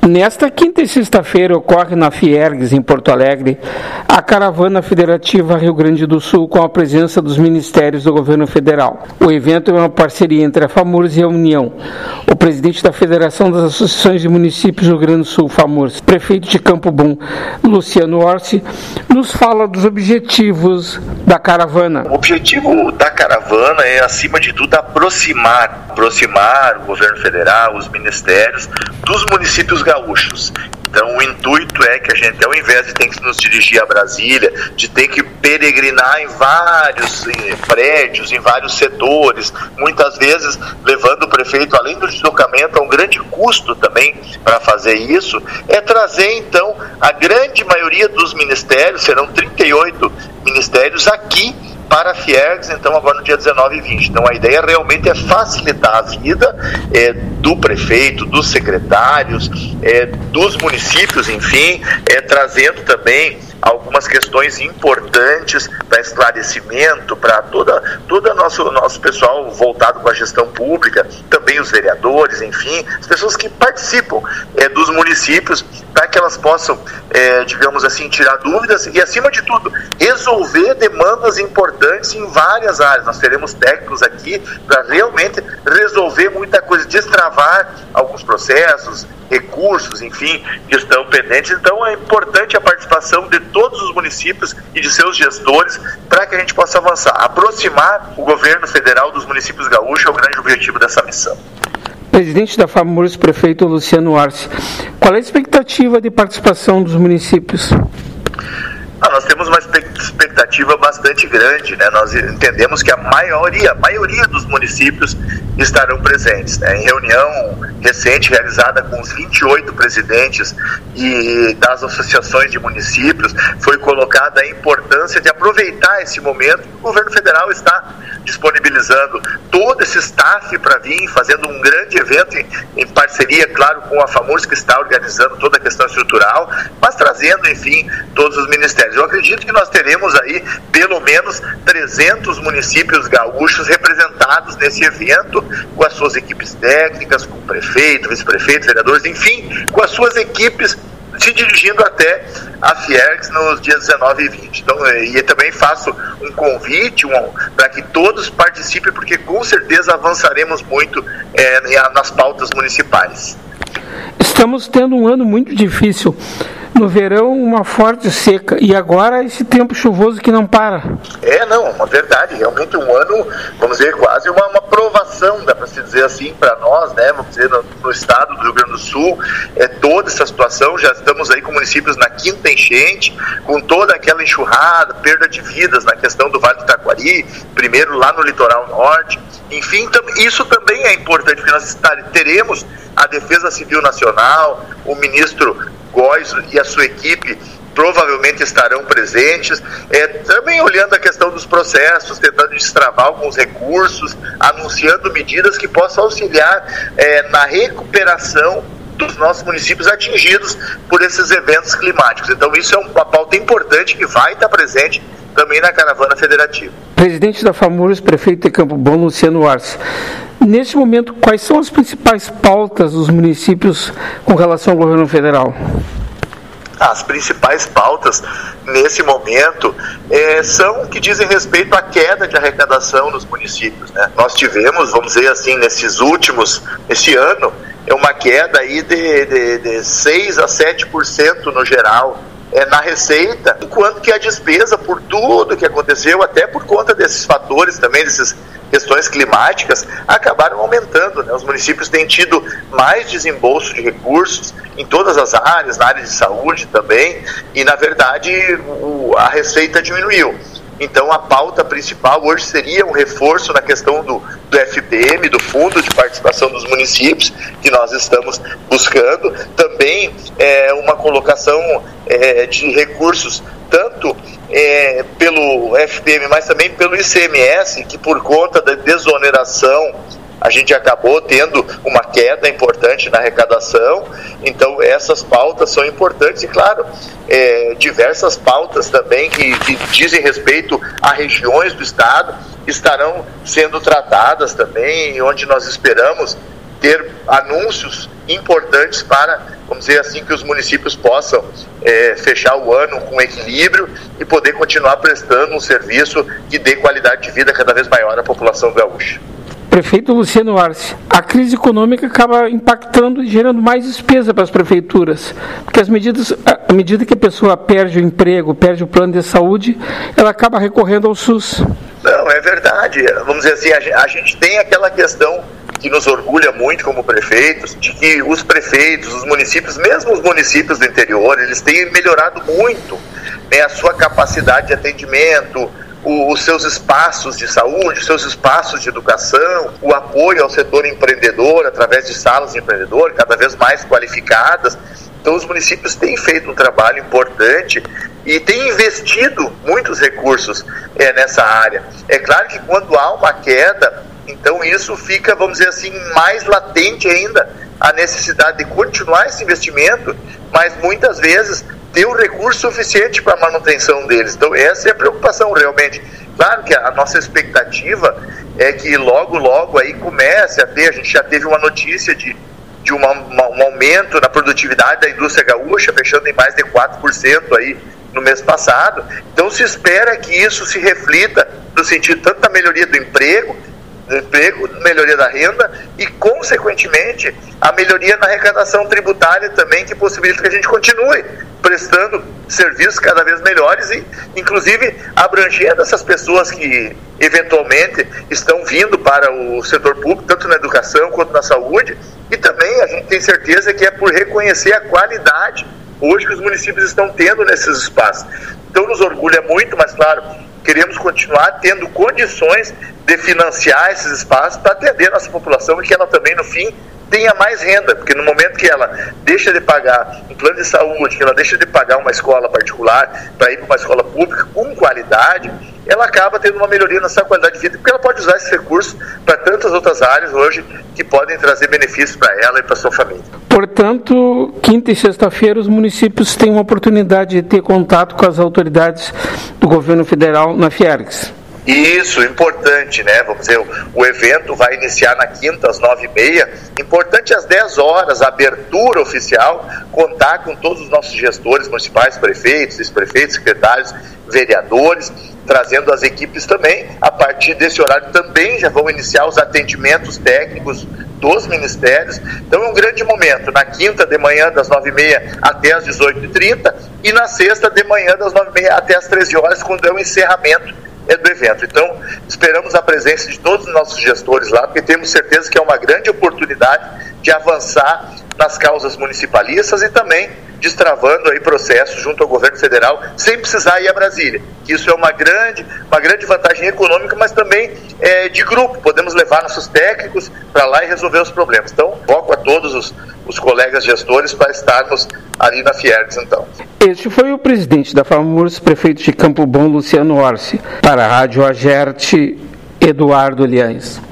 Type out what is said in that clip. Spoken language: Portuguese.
Nesta quinta e sexta-feira ocorre na Fiergs, em Porto Alegre, a Caravana Federativa Rio Grande do Sul com a presença dos ministérios do governo federal. O evento é uma parceria entre a FAMURS e a União. O presidente da Federação das Associações de Municípios do Rio Grande do Sul, FAMURS, prefeito de Campo Bom, Luciano Orsi, nos fala dos objetivos da caravana. O objetivo da caravana é, acima de tudo, aproximar o governo federal, os ministérios, dos municípios gaúchos. Então o intuito é que a gente, ao invés de ter que nos dirigir a Brasília, de ter que peregrinar em vários prédios, em vários setores, muitas vezes levando o prefeito, além do deslocamento, a um grande custo também para fazer isso, é trazer então a grande maioria dos ministérios, serão 38 ministérios aqui, para a Fiergs, então agora no dia 19 e 20. Então a ideia realmente é facilitar a vida do prefeito, dos secretários, dos municípios, enfim, trazendo também algumas questões importantes para esclarecimento, para todo nosso pessoal voltado com a gestão pública, também os vereadores, enfim, as pessoas que participam dos municípios, para que elas possam, digamos assim, tirar dúvidas e, acima de tudo, resolver demandas importantes em várias áreas. Nós teremos técnicos aqui para realmente resolver muita coisa, destravar alguns processos, recursos, enfim, que estão pendentes. Então é importante a participação de todos os municípios e de seus gestores para que a gente possa avançar. Aproximar o governo federal dos municípios gaúchos é o grande objetivo dessa missão. Presidente da FAMURS, prefeito Luciano Orsi, qual é a expectativa de participação dos municípios? Nós temos uma expectativa bastante grande, né? Nós entendemos que a maioria dos municípios estarão presentes, né? Em reunião recente realizada com os 28 presidentes e das associações de municípios, foi colocada a importância de aproveitar esse momento que o governo federal está disponibilizando todo esse staff para vir, fazendo um grande evento em parceria, claro, com a FAMURS, que está organizando toda a questão estrutural, mas trazendo, enfim, todos os ministérios. Eu acredito que nós teremos aí pelo menos 300 municípios gaúchos representados nesse evento, com as suas equipes técnicas, com o prefeito, vice-prefeito, vereadores, enfim, com as suas equipes se dirigindo até a Fiergs nos dias 19 e 20. Então, e também faço um convite para que todos participem, porque com certeza avançaremos muito nas pautas municipais. Estamos tendo um ano muito difícil. No verão, uma forte seca, e agora esse tempo chuvoso que não para. Uma verdade, realmente um ano, vamos dizer, quase uma provação, dá para se dizer assim, para nós, né, vamos dizer, no estado do Rio Grande do Sul, toda essa situação, já estamos aí com municípios na quinta enchente, com toda aquela enxurrada, perda de vidas na questão do Vale do Taquari, primeiro lá no litoral norte, enfim, isso também é importante, porque nós teremos a Defesa Civil Nacional, o ministro Góes e a sua equipe provavelmente estarão presentes, também olhando a questão dos processos, tentando destravar alguns recursos, anunciando medidas que possam auxiliar na recuperação dos nossos municípios atingidos por esses eventos climáticos. Então isso é uma pauta importante que vai estar presente também na Caravana Federativa. Presidente da FAMURS, prefeito de Campo Bom, Luciano Orsi. Neste momento, quais são as principais pautas dos municípios com relação ao governo federal? As principais pautas nesse momento são que dizem respeito à queda de arrecadação nos municípios, né? Nós tivemos, vamos dizer assim, esse ano, uma queda aí de 6 a 7% no geral na receita, enquanto que a despesa, por tudo que aconteceu, até por conta desses fatores também, dessas questões climáticas, acabaram aumentando, né? Os municípios têm tido mais desembolso de recursos em todas as áreas, na área de saúde também, e na verdade a receita diminuiu. Então a pauta principal hoje seria um reforço na questão do FPM, do Fundo de Participação dos Municípios, que nós estamos buscando. Também uma colocação de recursos, tanto pelo FPM, mas também pelo ICMS, que por conta da desoneração a gente acabou tendo uma queda importante na arrecadação. Então essas pautas são importantes e, claro, diversas pautas também que dizem respeito a regiões do estado estarão sendo tratadas também, onde nós esperamos ter anúncios importantes para, vamos dizer assim, que os municípios possam fechar o ano com equilíbrio e poder continuar prestando um serviço que dê qualidade de vida cada vez maior à população gaúcha. Prefeito Luciano Arce, a crise econômica acaba impactando e gerando mais despesa para as prefeituras, porque à medida que a pessoa perde o emprego, perde o plano de saúde, ela acaba recorrendo ao SUS. Não, é verdade. Vamos dizer assim, a gente tem aquela questão que nos orgulha muito como prefeitos, de que os prefeitos, os municípios, mesmo os municípios do interior, eles têm melhorado muito, né, a sua capacidade de atendimento, os seus espaços de saúde, os seus espaços de educação, o apoio ao setor empreendedor através de salas de empreendedor cada vez mais qualificadas. Então os municípios têm feito um trabalho importante e têm investido muitos recursos nessa área. É claro que quando há uma queda, então isso fica, vamos dizer assim, mais latente ainda a necessidade de continuar esse investimento, mas muitas vezes ter o recurso suficiente para a manutenção deles. Então essa é a preocupação realmente. Claro que a nossa expectativa é que logo aí comece a ter, a gente já teve uma notícia de um aumento na produtividade da indústria gaúcha, fechando em mais de 4% aí no mês passado. Então se espera que isso se reflita no sentido tanto da melhoria do emprego, melhoria da renda e, consequentemente, a melhoria na arrecadação tributária também, que possibilita que a gente continue prestando serviços cada vez melhores e, inclusive, abrangendo essas pessoas que, eventualmente, estão vindo para o setor público, tanto na educação quanto na saúde, e também a gente tem certeza que é por reconhecer a qualidade hoje que os municípios estão tendo nesses espaços. Então, nos orgulha muito, mas, claro, queremos continuar tendo condições de financiar esses espaços para atender a nossa população e que ela também, no fim, tenha mais renda, porque no momento que ela deixa de pagar um plano de saúde, que ela deixa de pagar uma escola particular para ir para uma escola pública com qualidade, ela acaba tendo uma melhoria na sua qualidade de vida, porque ela pode usar esse recurso para tantas outras áreas hoje que podem trazer benefícios para ela e para sua família. Portanto, quinta e sexta-feira os municípios têm uma oportunidade de ter contato com as autoridades do governo federal na Fiergs. Isso, importante, né? Vamos dizer, o evento vai iniciar na quinta, às 9h30. Importante às 10 horas, a abertura oficial, contar com todos os nossos gestores municipais, prefeitos, vice-prefeitos, secretários, vereadores, trazendo as equipes também. A partir desse horário também já vão iniciar os atendimentos técnicos dos ministérios. Então é um grande momento, na quinta de manhã das 9h30 até as 18h30 e na sexta de manhã das 9h30 até as 13 horas, quando é o encerramento do evento. Então, esperamos a presença de todos os nossos gestores lá, porque temos certeza que é uma grande oportunidade de avançar nas causas municipalistas e também destravando aí processos junto ao governo federal, sem precisar ir a Brasília. Isso é uma grande vantagem econômica, mas também de grupo. Podemos levar nossos técnicos para lá e resolver os problemas. Então, foco a todos os colegas gestores para estarmos ali na Fiergs, então. Este foi o presidente da FAMURS, prefeito de Campo Bom, Luciano Arce. Para a Rádio Agerte, Eduardo Liães.